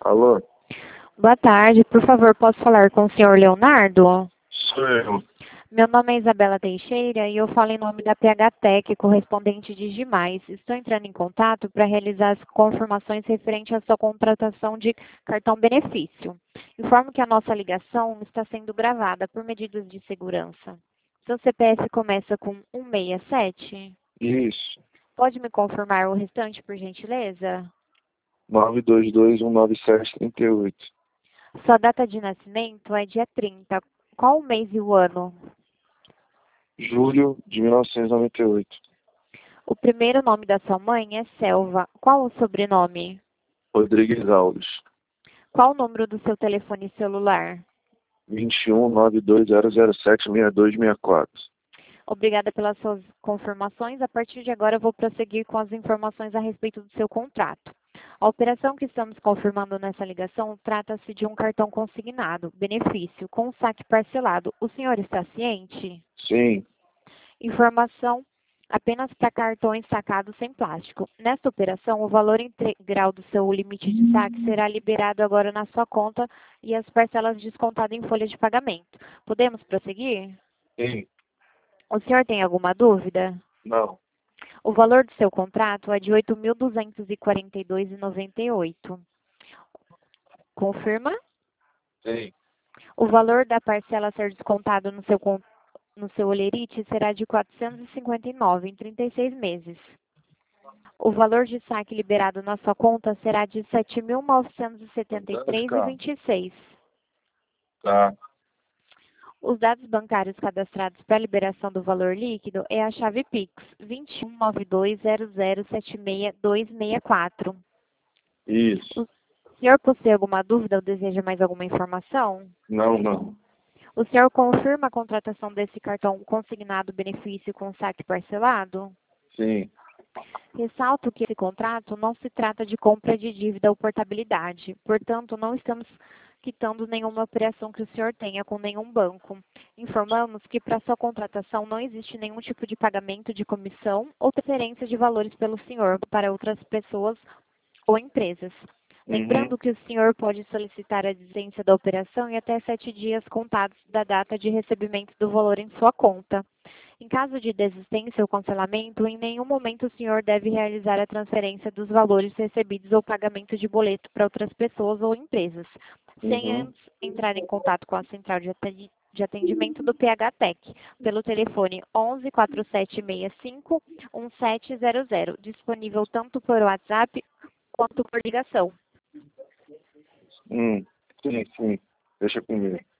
Alô? Boa tarde, por favor, posso falar com o senhor Leonardo? Sou eu. Meu nome é Isabela Teixeira e eu falo em nome da PHTEC, correspondente de Gimais. Estou entrando em contato para realizar as confirmações referente à sua contratação de cartão benefício. Informo que a nossa ligação está sendo gravada por medidas de segurança. Seu CPF começa com 167? Isso. Pode me confirmar o restante, por gentileza? 922-197-38. Sua data de nascimento é dia 30. Qual o mês e o ano? Julho de 1998. O primeiro nome da sua mãe é Selva. Qual o sobrenome? Rodrigues Alves. Qual o número do seu telefone celular? 21-92007-6264. Obrigada pelas suas confirmações. A partir de agora, eu vou prosseguir com as informações a respeito do seu contrato. A operação que estamos confirmando nessa ligação trata-se de um cartão consignado, benefício, com saque parcelado. O senhor está ciente? Sim. Informação apenas para cartões sacados sem plástico. Nesta operação, o valor integral do seu limite de saque será liberado agora na sua conta e as parcelas descontadas em folha de pagamento. Podemos prosseguir? Sim. O senhor tem alguma dúvida? Não. O valor do seu contrato é de R$ 8.242,98. Confirma? Sim. O valor da parcela a ser descontado no seu Olerite será de R$ 459 em 36 meses. O valor de saque liberado na sua conta será de R$ 7.973,26. Tá. Os dados bancários cadastrados para a liberação do valor líquido é a chave Pix 219200766264. Isso. O senhor possui alguma dúvida ou deseja mais alguma informação? Não. O senhor confirma a contratação desse cartão consignado benefício com saque parcelado? Sim. Ressalto que esse contrato não se trata de compra de dívida ou portabilidade. Portanto, não estamos quitando nenhuma operação que o senhor tenha com nenhum banco. Informamos que para sua contratação não existe nenhum tipo de pagamento de comissão ou transferência de valores pelo senhor para outras pessoas ou empresas. Lembrando que o senhor pode solicitar a desistência da operação em até 7 dias contados da data de recebimento do valor em sua conta. Em caso de desistência ou cancelamento, em nenhum momento o senhor deve realizar a transferência dos valores recebidos ou pagamento de boleto para outras pessoas ou empresas, sem antes entrar em contato com a central de atendimento do PHTEC, pelo telefone 11 4765 1700, disponível tanto por WhatsApp quanto por ligação. Sim. Deixa comigo.